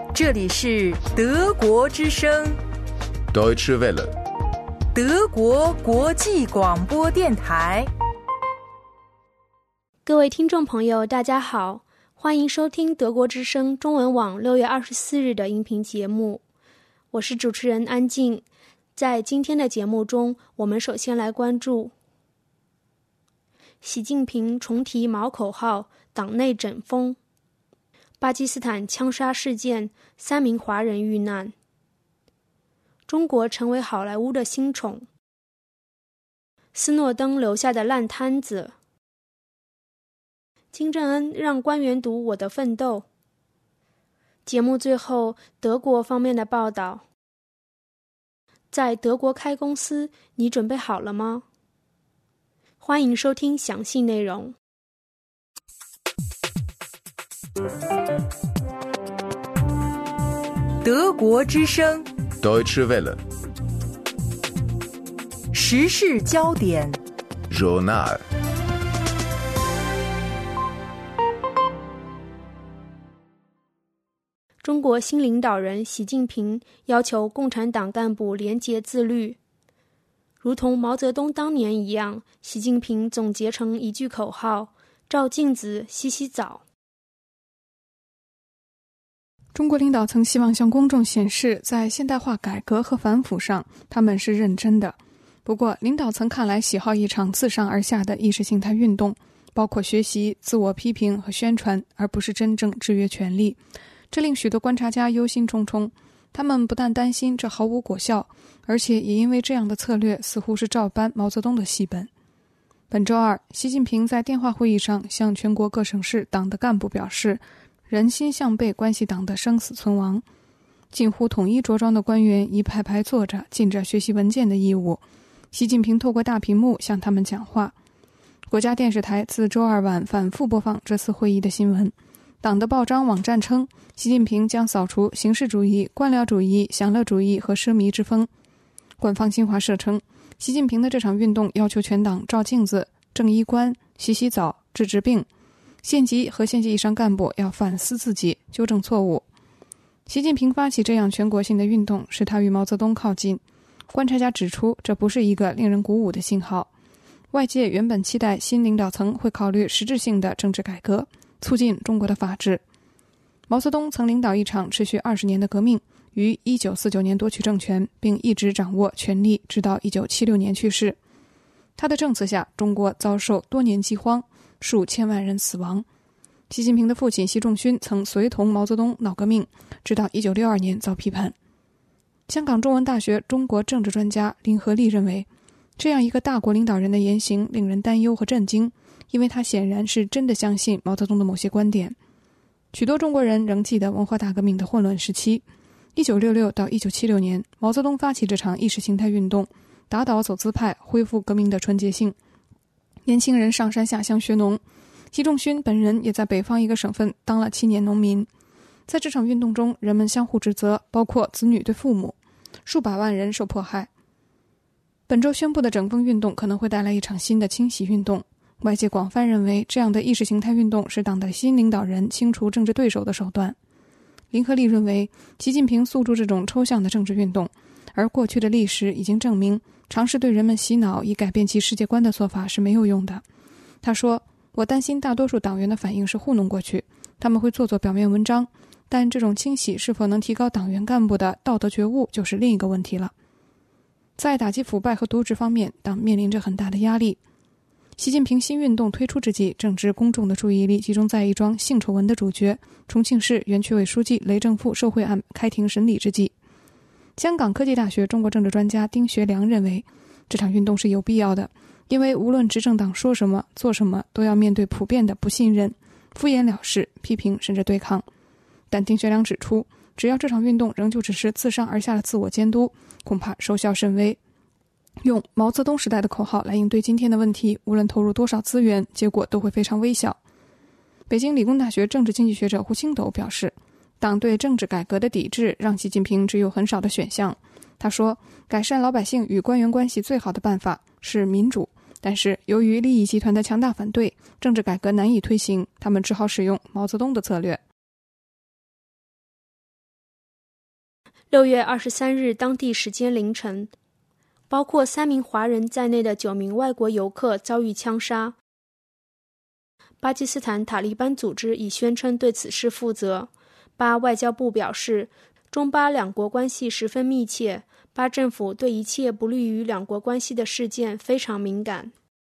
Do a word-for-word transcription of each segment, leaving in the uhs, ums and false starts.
这里是德国之声 Deutsche Welle， 德国国际广播电台。 各位听众朋友，大家好，欢迎收听德国之声中文网六月二十四日的音频节目，我是主持人安静。在今天的节目中，我们首先来关注习近平重提毛口号，党内整风；巴基斯坦枪杀事件，三名华人遇难；中国成为好莱坞的新宠；斯诺登留下的烂摊子；金正恩让官员读《我的奋斗》。节目最后，德国方面的报道。在德国开公司，你准备好了吗？欢迎收听详细内容。 德国之声 Deutsche Welle， 时事焦点 Journal。 中国新领导人习近平要求共产党干部廉洁自律，如同毛泽东当年一样，习近平总结成一句口号：照镜子，洗洗澡。 中国领导层希望向公众显示，在现代化改革和反腐上，他们是认真的。不过，领导层看来喜好一场自上而下的意识形态运动，包括学习、自我批评和宣传，而不是真正制约权力。这令许多观察家忧心忡忡，他们不但担心这毫无果效，而且也因为这样的策略似乎是照搬毛泽东的戏本。本周二，习近平在电话会议上向全国各省市党的干部表示，人心向背关系党的生死存亡。近乎统一着装的官员一排排坐着，尽着学习文件的义务。习近平透过大屏幕向他们讲话。国家电视台自周二晚反复播放这次会议的新闻。党的报章网站称，习近平将扫除形式主义、官僚主义、享乐主义和奢靡之风。官方新华社称，习近平的这场运动要求全党照镜子、正衣冠、洗洗澡、治治病。县级和县级以上干部要反思自己，纠正错误。习近平发起这样全国性的运动，使他与毛泽东靠近。观察家指出，这不是一个令人鼓舞的信号。外界原本期待新领导层会考虑实质性的政治改革，促进中国的法治。毛泽东曾领导一场持续二十年的革命，于一九四九年夺取政权，并一直掌握权力，直到一九七六年去世。他的政策下，中国遭受多年饥荒，数千万人死亡。习近平的父亲习仲勋曾随同毛泽东闹革命，直到一九六二年遭批判。香港中文大学中国政治专家林和利认为，这样一个大国领导人的言行令人担忧和震惊，因为他显然是真的相信毛泽东的某些观点。许多中国人仍记得文化大革命的混乱时期，一九六六到一九七六年，毛泽东发起这场意识形态运动，打倒走资派，恢复革命的纯洁性。年轻人上山下乡学农，习仲勋本人也在北方一个省份当了七年农民。在这场运动中，人们相互指责，包括子女对父母，数百万人受迫害。本周宣布的整风运动可能会带来一场新的清洗运动。外界广泛认为，这样的意识形态运动是党的新领导人清除政治对手的手段。林和利认为，习近平诉诸这种抽象的政治运动，而过去的历史已经证明，尝试对人们洗脑以改变其世界观的做法是没有用的。他说，我担心大多数党员的反应是糊弄过去，他们会做做表面文章，但这种清洗是否能提高党员干部的道德觉悟，就是另一个问题了。在打击腐败和渎职方面，党面临着很大的压力。习近平新运动推出之际，正值公众的注意力集中在一桩性丑闻的主角重庆市原区委书记雷正富受贿案开庭审理之际。香港科技大学中国政治专家丁学良认为，这场运动是有必要的，因为无论执政党说什么做什么，都要面对普遍的不信任、敷衍了事、批评甚至对抗。但丁学良指出，只要这场运动仍旧只是自上而下的自我监督，恐怕收效甚微。用毛泽东时代的口号来应对今天的问题，无论投入多少资源，结果都会非常微小。北京理工大学政治经济学者胡清斗表示，党对政治改革的抵制让习近平只有很少的选项。他说，改善老百姓与官员关系最好的办法是民主，但是由于利益集团的强大反对，政治改革难以推行，他们只好使用毛泽东的策略。 六月二十三日当地时间凌晨，包括三名华人在内的九名外国游客遭遇枪杀。巴基斯坦塔利班组织已宣称对此事负责。巴外交部表示，中巴两国关系十分密切，巴政府对一切不利于两国关系的事件非常敏感。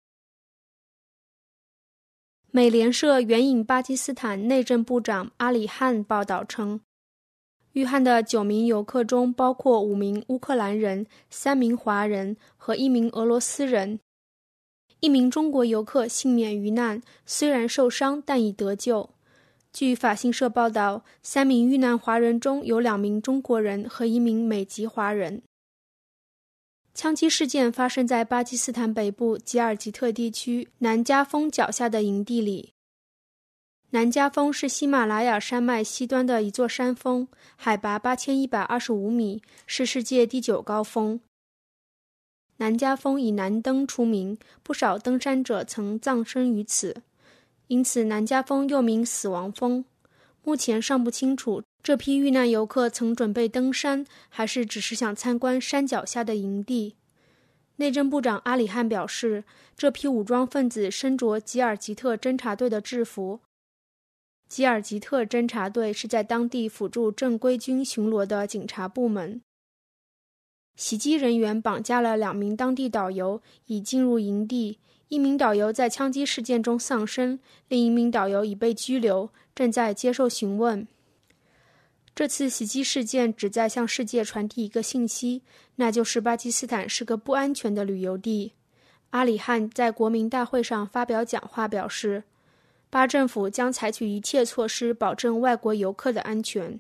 美联社援引巴基斯坦内政部长阿里汗报道称，遇害的九名游客中包括五名乌克兰人、三名华人和一名俄罗斯人。一名中国游客幸免于难，虽然受伤，但已得救。据法新社报道，三名遇难华人中有两名中国人和一名美籍华人。枪击事件发生在巴基斯坦北部吉尔吉特地区南加峰脚下的营地里。南加峰是喜马拉雅山脉西端的一座山峰，海拔八千一百二十五米，是世界第九高峰。南加峰以南登出名，不少登山者曾葬身于此，因此南加峰又名死亡峰。目前尚不清楚这批遇难游客曾准备登山，还是只是想参观山脚下的营地。内政部长阿里汗表示，这批武装分子身着吉尔吉特侦察队的制服。吉尔吉特侦察队是在当地辅助正规军巡逻的警察部门。袭击人员绑架了两名当地导游，已进入营地。一名导游在枪击事件中丧生，另一名导游已被拘留，正在接受询问。这次袭击事件旨在向世界传递一个信息，那就是巴基斯坦是个不安全的旅游地。阿里汗在国民大会上发表讲话表示，巴政府将采取一切措施保证外国游客的安全。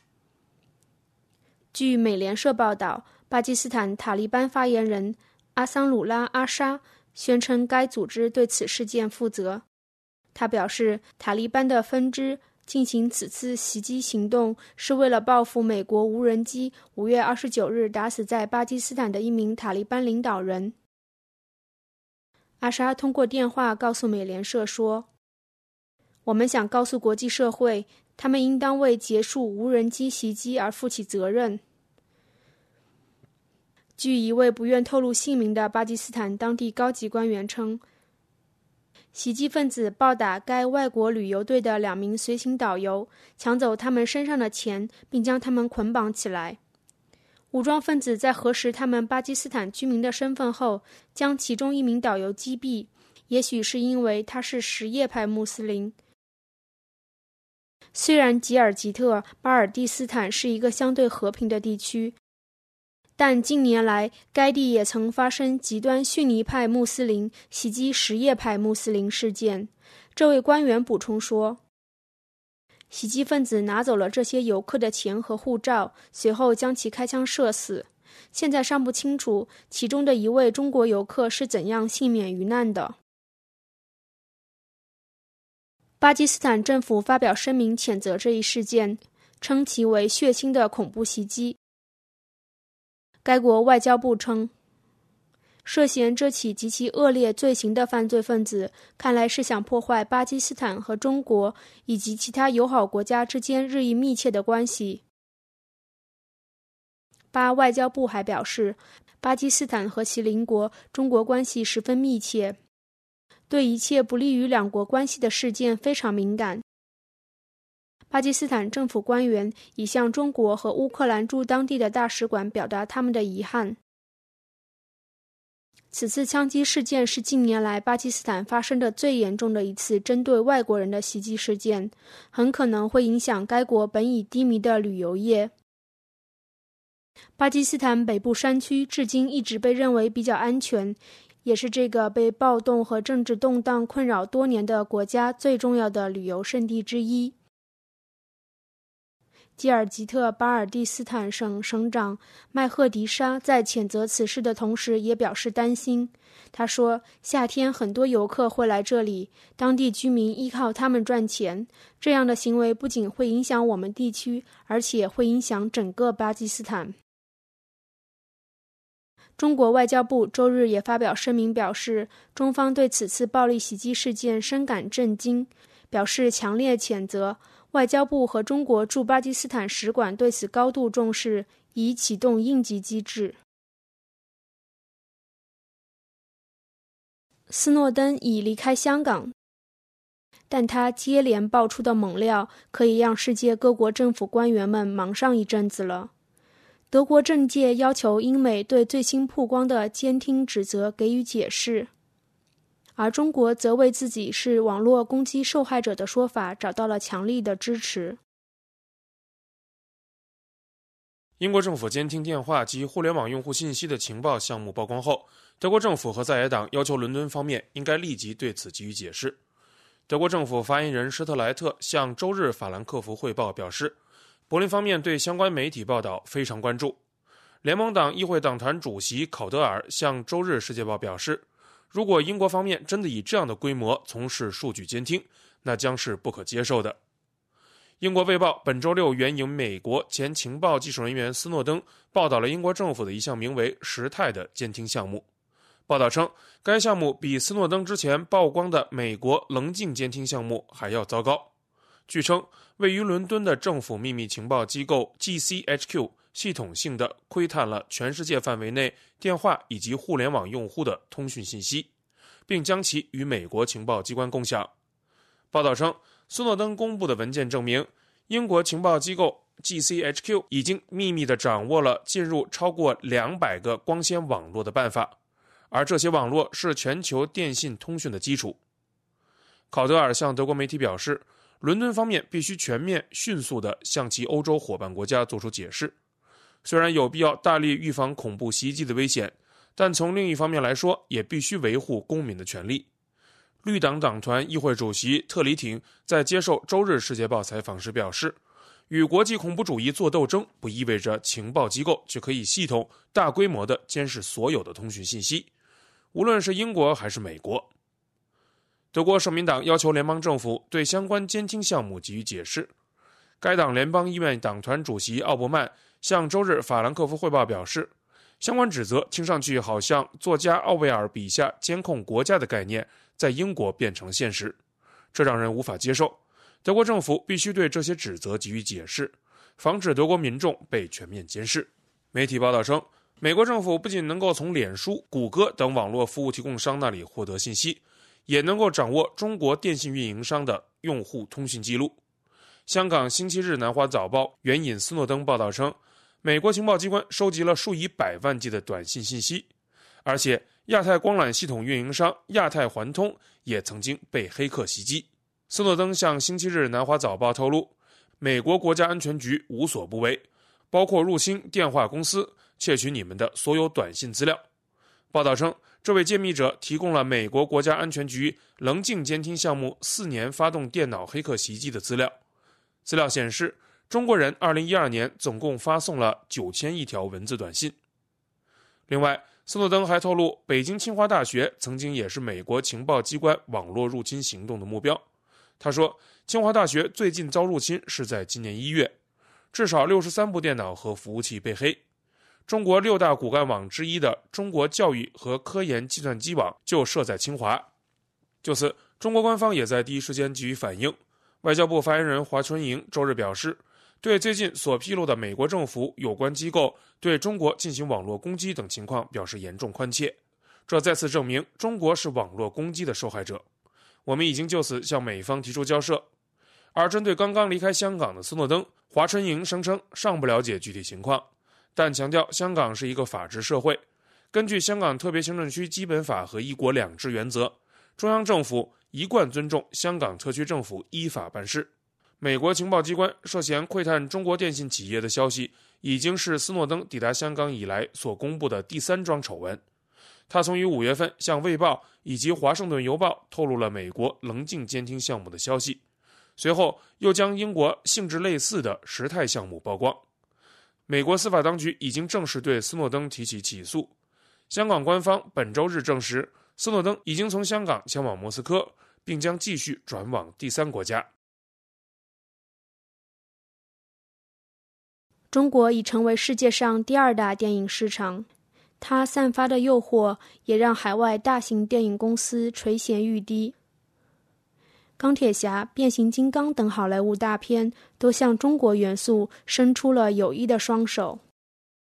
据美联社报道，巴基斯坦塔利班发言人阿桑鲁拉·阿沙宣称该组织对此事件负责。他表示，塔利班的分支进行此次袭击行动是为了报复美国无人机五月二十九日打死在巴基斯坦的一名塔利班领导人。阿沙通过电话告诉美联社说，我们想告诉国际社会，他们应当为结束无人机袭击而负起责任。据一位不愿透露姓名的巴基斯坦当地高级官员称，袭击分子暴打该外国旅游队的两名随行导游，抢走他们身上的钱，并将他们捆绑起来。武装分子在核实他们巴基斯坦居民的身份后，将其中一名导游击毙，也许是因为他是什叶派穆斯林。虽然吉尔吉特巴尔蒂斯坦是一个相对和平的地区，但近年来该地也曾发生极端逊尼派穆斯林袭击什叶派穆斯林事件。这位官员补充说，袭击分子拿走了这些游客的钱和护照，随后将其开枪射死。现在尚不清楚其中的一位中国游客是怎样幸免于难的。巴基斯坦政府发表声明谴责这一事件，称其为血腥的恐怖袭击。该国外交部称，涉嫌这起极其恶劣罪行的犯罪分子看来是想破坏巴基斯坦和中国以及其他友好国家之间日益密切的关系。巴外交部还表示，巴基斯坦和其邻国中国关系十分密切，对一切不利于两国关系的事件非常敏感。巴基斯坦政府官员已向中国和乌克兰驻当地的大使馆表达他们的遗憾。此次枪击事件是近年来巴基斯坦发生的最严重的一次针对外国人的袭击事件，很可能会影响该国本已低迷的旅游业。巴基斯坦北部山区至今一直被认为比较安全，也是这个被暴动和政治动荡困扰多年的国家最重要的旅游胜地之一。吉尔吉特巴尔蒂斯坦省省长麦赫迪沙在谴责此事的同时也表示担心。他说，夏天很多游客会来这里，当地居民依靠他们赚钱，这样的行为不仅会影响我们地区，而且会影响整个巴基斯坦。中国外交部周日也发表声明表示，中方对此次暴力袭击事件深感震惊，表示强烈谴责。外交部和中国驻巴基斯坦使馆对此高度重视， 以启动应急机制。斯诺登已离开香港，但他接连爆出的猛料可以让世界各国政府官员们忙上一阵子了。德国政界要求英美对最新曝光的监听指责给予解释，而中国则为自己是网络攻击受害者的说法找到了强力的支持。 英国政府监听电话及互联网用户信息的情报项目曝光后，德国政府和在野党要求伦敦方面应该立即对此给予解释。德国政府发言人施特莱特向周日法兰克福汇报表示，柏林方面对相关媒体报道非常关注。联盟党议会党团主席考德尔向周日世界报表示，如果英国方面真的以这样的规模从事数据监听，那将是不可接受的。英国卫报本周六援引美国前情报技术人员斯诺登报道了英国政府的一项名为时态的监听项目。报道称，该项目比斯诺登之前曝光的美国棱镜监听项目还要糟糕。据称，位于伦敦的政府秘密情报机构 G C H Q 系统性地窥探了全世界范围内电话以及互联网用户的通讯信息，并将其与美国情报机关共享。报道称，斯诺登公布的文件证明，英国情报机构 G C H Q 已经秘密地掌握了进入超过两百个光纤网络的办法，而这些网络是全球电信通讯的基础。考德尔向德国媒体表示，伦敦方面必须全面、迅速地向其欧洲伙伴国家作出解释。虽然有必要大力预防恐怖袭击的危险，但从另一方面来说，也必须维护公民的权利。绿党党团议会主席特里挺在接受周日世界报采访时表示，与国际恐怖主义做斗争不意味着情报机构就可以系统、大规模地监视所有的通讯信息，无论是英国还是美国。德国社民党要求联邦政府对相关监听项目给予解释。该党联邦议院党团主席奥伯曼向周日法兰克福汇报表示，相关指责听上去好像作家奥威尔笔下监控国家的概念在英国变成了现实，这让人无法接受。德国政府必须对这些指责给予解释，防止德国民众被全面监视。媒体报道称，美国政府不仅能够从脸书、谷歌等网络服务提供商那里获得信息，也能够掌握中国电信运营商的用户通讯记录。香港星期日南华早报援引斯诺登报道称，美国情报机关收集了数以百万计的短信信息，而且亚太光缆系统运营商亚太环通也曾经被黑客袭击。斯诺登向星期日南华早报透露，美国国家安全局无所不为，包括入侵电话公司，窃取你们的所有短信资料。报道称，这位揭秘者提供了美国国家安全局棱镜监听项目四年发动电脑黑客袭击的资料。资料显示，中国人二零一二年总共发送了九千亿条文字短信。另外，斯诺登还透露，北京清华大学曾经也是美国情报机关网络入侵行动的目标。他说，清华大学最近遭入侵是在今年一月，至少六十三部电脑和服务器被黑。中国六大骨干网之一的中国教育和科研计算机网就设在清华。就此，中国官方也在第一时间给予反应。外交部发言人华春莹周日表示，对最近所披露的美国政府有关机构对中国进行网络攻击等情况表示严重关切，这再次证明中国是网络攻击的受害者。我们已经就此向美方提出交涉。而针对刚刚离开香港的斯诺登，华春莹声称尚不了解具体情况，但强调香港是一个法治社会，根据香港特别行政区基本法和一国两制原则，中央政府一贯尊重香港特区政府依法办事。美国情报机关涉嫌窥探中国电信企业的消息，已经是斯诺登抵达香港以来所公布的第三桩丑闻。他从于五月份向《卫报》以及《华盛顿邮报》透露了美国棱镜监听项目的消息，随后又将英国性质类似的时态项目曝光。美国司法当局已经正式对斯诺登提起起诉。香港官方本周日证实，斯诺登已经从香港前往莫斯科，并将继续转往第三国家。 中国已成为世界上第二大电影市场，它散发的诱惑也让海外大型电影公司垂涎欲滴。钢铁侠、变形金刚等好莱坞大片都向中国元素伸出了友谊的双手。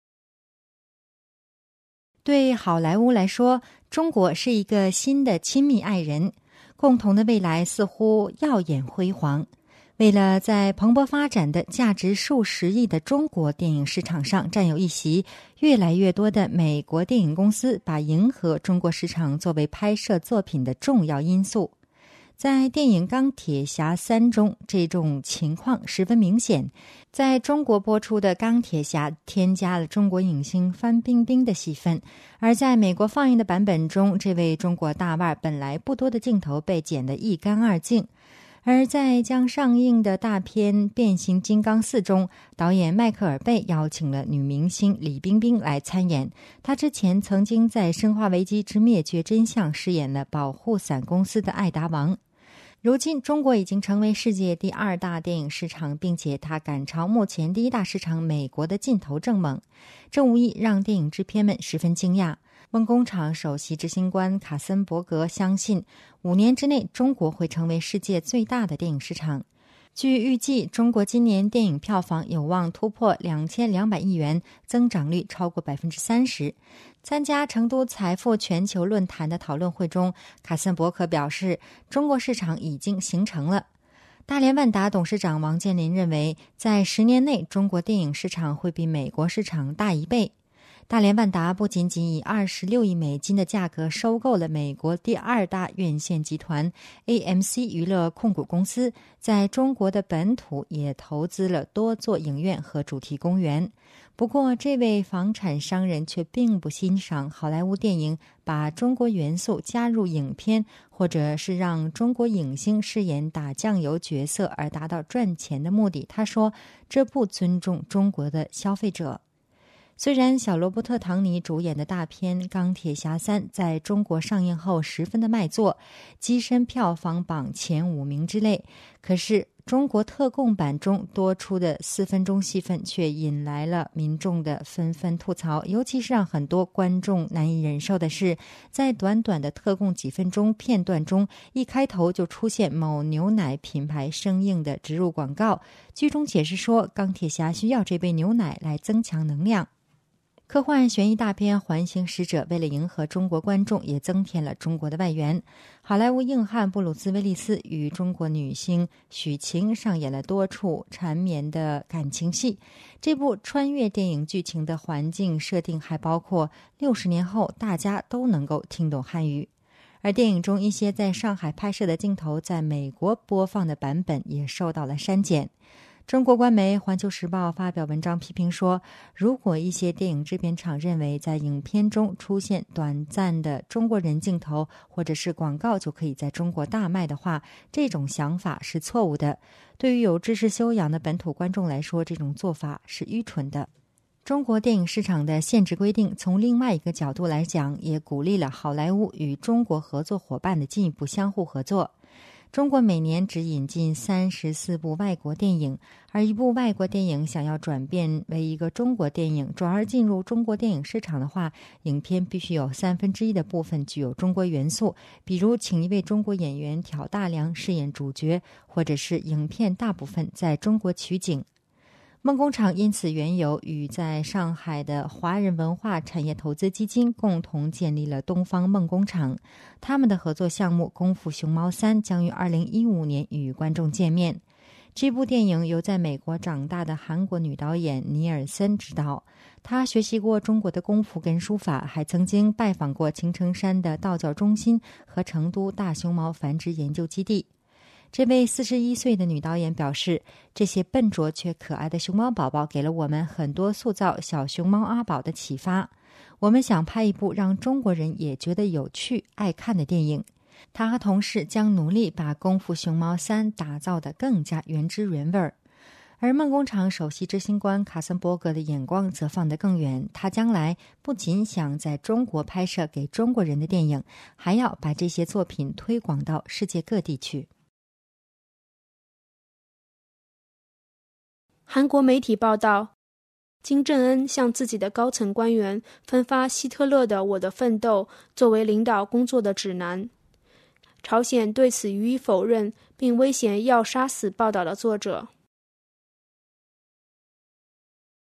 对好莱坞来说，中国是一个新的亲密爱人，共同的未来似乎耀眼辉煌。为了在蓬勃发展的价值数十亿的中国电影市场上占有一席，越来越多的美国电影公司把迎合中国市场作为拍摄作品的重要因素。在电影《钢铁侠三》中，这种情况十分明显。在中国播出的《钢铁侠》添加了中国影星范冰冰的戏份，而在美国放映的版本中，这位中国大腕本来不多的镜头被剪得一干二净。而在将上映的大片《变形金刚四》中，导演迈克尔贝邀请了女明星李冰冰来参演。她之前曾经在《生化危机之灭绝真相》饰演了保护伞公司的艾达王。如今中国已经成为世界第二大电影市场，并且它赶超目前第一大市场美国的劲头正猛，这无疑让电影制片们十分惊讶。梦工厂首席执行官卡森伯格相信，五年之内中国会成为世界最大的电影市场。据预计，中国今年电影票房有望突破两千两百亿元，增长率超过百分之三十。参加成都财富全球论坛的讨论会中，卡森伯格表示，中国市场已经形成了。大连万达董事长王健林认为，在十年内，中国电影市场会比美国市场大一倍。大连万达不仅仅以二十六亿美金的价格收购了美国第二大院线集团 A M C 娱乐控股公司，在中国的本土也投资了多座影院和主题公园。不过，这位房产商人却并不欣赏好莱坞电影把中国元素加入影片，或者是让中国影星饰演打酱油角色而达到赚钱的目的。他说，这不尊重中国的消费者。虽然小罗伯特·唐尼主演的大片《钢铁侠三》在中国上映后十分的卖座，跻身票房榜前五名之内，可是中国特供版中多出的四分钟戏份却引来了民众的纷纷吐槽。尤其是让很多观众难以忍受的是，在短短的特供几分钟片段中，一开头就出现某牛奶品牌生硬的植入广告。剧中解释说，钢铁侠需要这杯牛奶来增强能量。科幻悬疑大片《环形使者》为了迎合中国观众，也增添了中国的外援。好莱坞硬汉布鲁斯·威利斯与中国女星许晴上演了多处缠绵的感情戏。这部穿越电影剧情的环境设定还包括六十年后大家都能够听懂汉语。而电影中一些在上海拍摄的镜头，在美国播放的版本也受到了删减。中国官媒《环球时报》发表文章批评说，如果一些电影制片厂认为在影片中出现短暂的中国人镜头或者是广告就可以在中国大卖的话，这种想法是错误的。对于有知识修养的本土观众来说，这种做法是愚蠢的。中国电影市场的限制规定，从另外一个角度来讲，也鼓励了好莱坞与中国合作伙伴的进一步相互合作。中国每年只引进三十四部外国电影，而一部外国电影想要转变为一个中国电影，转而进入中国电影市场的话，影片必须有三分之一的部分具有中国元素，比如请一位中国演员挑大梁饰演主角，或者是影片大部分在中国取景。梦工厂因此缘由与在上海的华人文化产业投资基金共同建立了东方梦工厂。他们的合作项目《功夫熊猫三》将于二零一五年与观众见面。这部电影由在美国长大的韩国女导演尼尔森执导，她学习过中国的功夫跟书法，还曾经拜访过青城山的道教中心和成都大熊猫繁殖研究基地。这位四十一岁的女导演表示，这些笨拙却可爱的熊猫宝宝给了我们很多塑造小熊猫阿宝的启发。我们想拍一部让中国人也觉得有趣、爱看的电影。她和同事将努力把《功夫熊猫三》打造得更加原汁原味儿。而梦工厂首席执行官卡森伯格的眼光则放得更远，他将来不仅想在中国拍摄给中国人的电影，还要把这些作品推广到世界各地去。 韩国媒体报道，金正恩向自己的高层官员分发希特勒的《我的奋斗》作为领导工作的指南。朝鲜对此予以否认，并威胁要杀死报道的作者。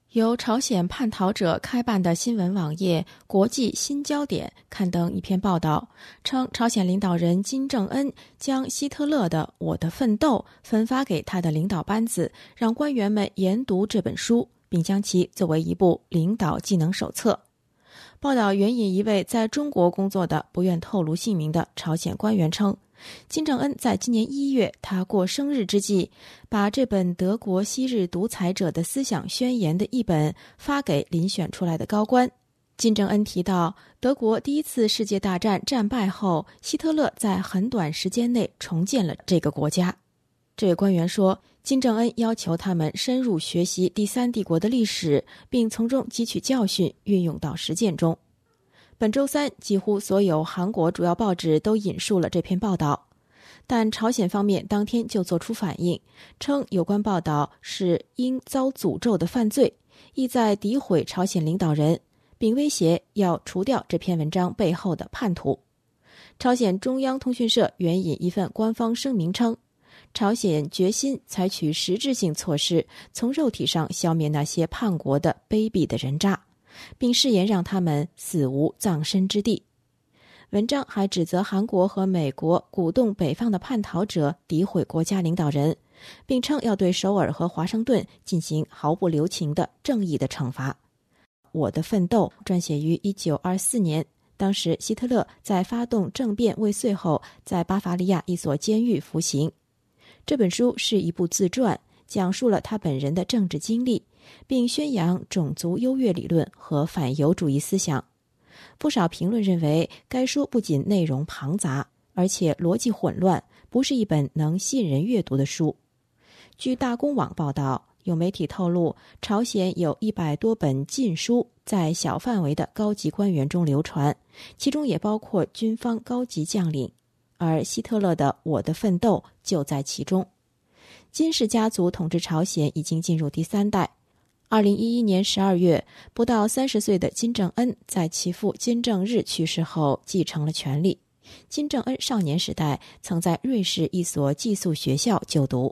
由朝鲜叛逃者开办的新闻网页国际新焦点刊登一篇报道，称朝鲜领导人金正恩将希特勒的《我的奋斗》分发给他的领导班子，让官员们研读这本书，并将其作为一部领导技能手册。报道援引一位在中国工作的不愿透露姓名的朝鲜官员称，金正恩在今年一月他过生日之际，把这本德国昔日独裁者的思想宣言的一本发给遴选出来的高官。金正恩提到，德国第一次世界大战战败后，希特勒在很短时间内重建了这个国家。这位官员说，金正恩要求他们深入学习第三帝国的历史，并从中汲取教训，运用到实践中。本周三，几乎所有韩国主要报纸都引述了这篇报道，但朝鲜方面当天就做出反应，称有关报道是应遭诅咒的犯罪，意在诋毁朝鲜领导人，并威胁要除掉这篇文章背后的叛徒。朝鲜中央通讯社援引一份官方声明称，朝鲜决心采取实质性措施，从肉体上消灭那些叛国的卑鄙的人渣，并誓言让他们死无葬身之地。文章还指责韩国和美国鼓动北方的叛逃者诋毁国家领导人，并称要对首尔和华盛顿进行毫不留情的正义的惩罚。我的奋斗撰写于一九二四年，当时希特勒在发动政变未遂后，在巴伐利亚一所监狱服刑。这本书是一部自传，讲述了他本人的政治经历，并宣扬种族优越理论和反犹主义思想。不少评论认为，该书不仅内容庞杂，而且逻辑混乱，不是一本能吸引人阅读的书。据大公网报道，有媒体透露，朝鲜有一百多本禁书在小范围的高级官员中流传，其中也包括军方高级将领，而希特勒的《我的奋斗》就在其中。金氏家族统治朝鲜已经进入第三代。二零一一年十二月，不到三十岁的金正恩在其父金正日去世后继承了权力。金正恩少年时代曾在瑞士一所寄宿学校就读。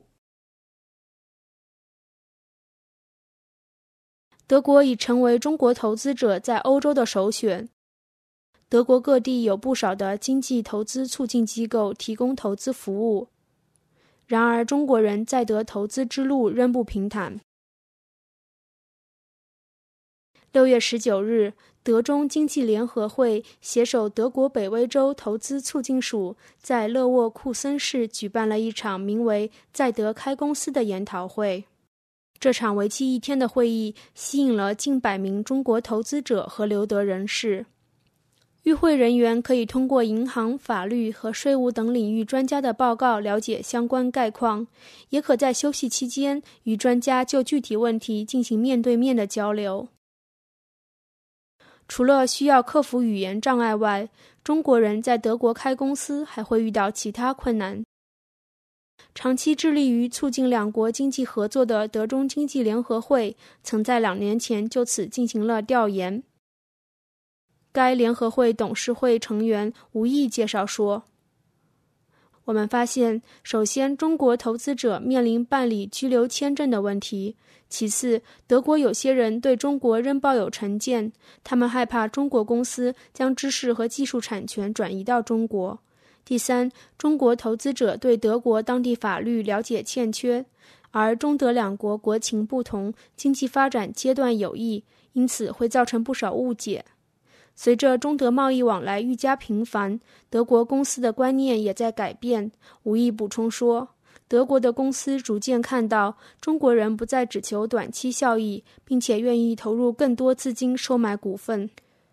德国已成为中国投资者在欧洲的首选。德国各地有不少的经济投资促进机构提供投资服务，然而中国人在德投资之路仍不平坦。六月十九日，德中经济联合会携手德国北威州投资促进署，在勒沃库森市举办了一场名为“在德开公司”的研讨会。这场为期一天的会议吸引了近百名中国投资者和留德人士。与会人员可以通过银行、法律和税务等领域专家的报告了解相关概况，也可在休息期间与专家就具体问题进行面对面的交流。除了需要克服语言障碍外，中国人在德国开公司还会遇到其他困难。长期致力于促进两国经济合作的德中经济联合会曾在两年前就此进行了调研。该联合会董事会成员吴毅介绍说，我们发现，首先，中国投资者面临办理居留签证的问题；其次，德国有些人对中国仍抱有成见，他们害怕中国公司将知识和技术产权转移到中国；第三，中国投资者对德国当地法律了解欠缺，而中德两国国情不同，经济发展阶段有异，因此会造成不少误解。随着中德贸易往来愈加频繁，德国公司的观念也在改变。吴毅补充说，德国的公司逐渐看到中国人不再只求短期效益，并且愿意投入更多资金收买股份。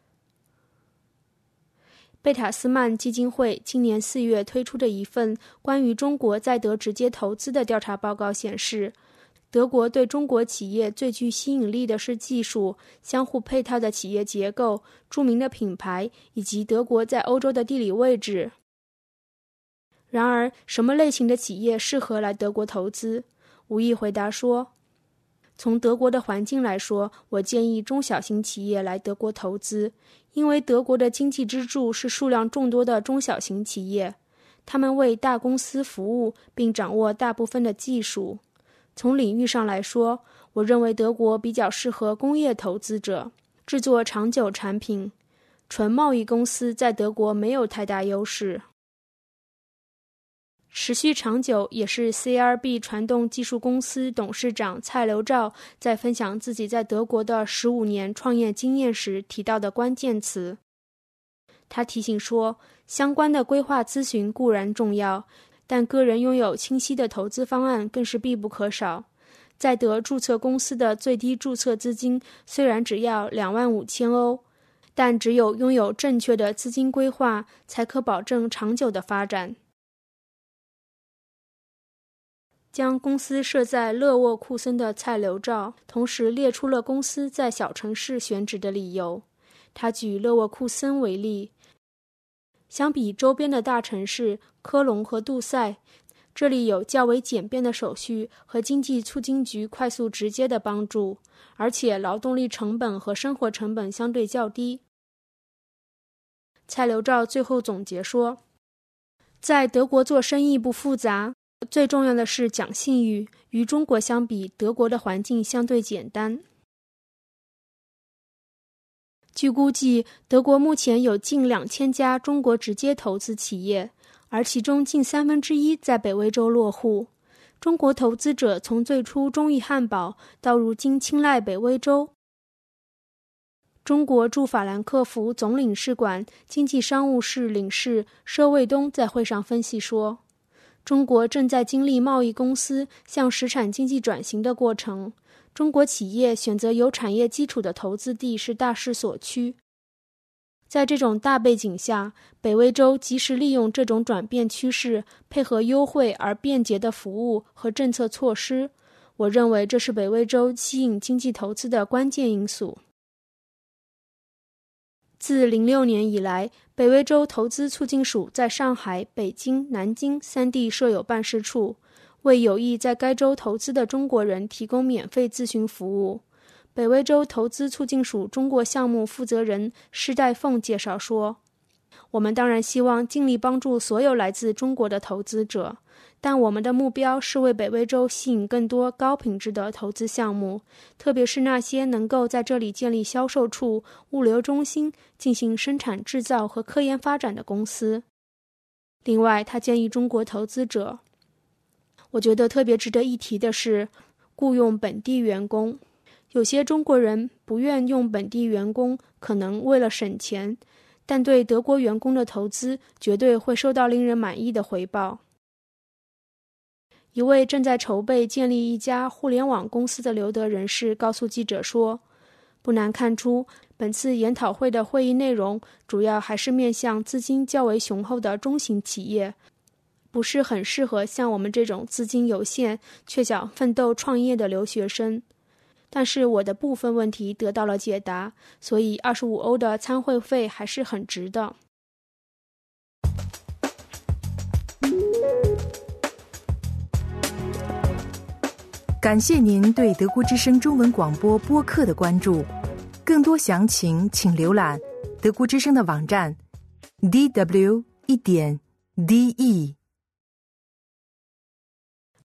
贝塔斯曼基金会今年四月推出的一份关于中国在德直接投资的调查报告显示，德国对中国企业最具吸引力的是技术、相互配套的企业结构、著名的品牌以及德国在欧洲的地理位置。然而，什么类型的企业适合来德国投资？吴毅回答说，从德国的环境来说，我建议中小型企业来德国投资，因为德国的经济支柱是数量众多的中小型企业，他们为大公司服务并掌握大部分的技术。 从领域上来说，我认为德国比较适合工业投资者，制作长久产品。纯贸易公司在德国没有太大优势。持续长久也是 C R B 传动技术公司董事长蔡留照在分享自己在德国的十五年创业经验时提到的关键词。他提醒说，相关的规划咨询固然重要，但个人拥有清晰的投资方案更是必不可少。在德注册公司的最低注册资金虽然只要两万五千欧，但只有拥有正确的资金规划，才可保证长久的发展。将公司设在勒沃库森的蔡留照，同时列出了公司在小城市选址的理由。他举勒沃库森为例，相比周边的大城市科隆和杜塞，这里有较为简便的手续和经济促进局快速直接的帮助，而且劳动力成本和生活成本相对较低。蔡留照最后总结说，在德国做生意不复杂，最重要的是讲信誉，与中国相比，德国的环境相对简单。据估计，德国目前有近两千家中国直接投资企业，而其中近三分之一在北威州落户。中国投资者从最初忠于汉堡，到如今青睐北威州。中国驻法兰克福总领事馆经济商务室领事佘卫东在会上分析说，中国正在经历贸易公司向实产经济转型的过程，中国企业选择有产业基础的投资地是大势所趋。在这种大背景下，北威州及时利用这种转变趋势，配合优惠而便捷的服务和政策措施，我认为这是北威州吸引经济投资的关键因素。自零六年以来，北威州投资促进署在上海、北京、南京三地设有办事处，为有意在该州投资的中国人提供免费咨询服务。北威州投资促进署中国项目负责人施代凤介绍说，我们当然希望尽力帮助所有来自中国的投资者，但我们的目标是为北威州吸引更多高品质的投资项目，特别是那些能够在这里建立销售处、物流中心，进行生产制造和科研发展的公司。另外，他建议中国投资者，我觉得特别值得一提的是，雇用本地员工。有些中国人不愿用本地员工，可能为了省钱，但对德国员工的投资绝对会收到令人满意的回报。一位正在筹备建立一家互联网公司的留德人士告诉记者说，不难看出，本次研讨会的会议内容主要还是面向资金较为雄厚的中型企业，不是很适合像我们这种资金有限却想奋斗创业的留学生。但是我的部分问题得到了解答，所以二十五欧的参会费还是很值的。 感谢您对德国之声中文广播播客的关注，更多详情请浏览德国之声的网站 d w 一点 d e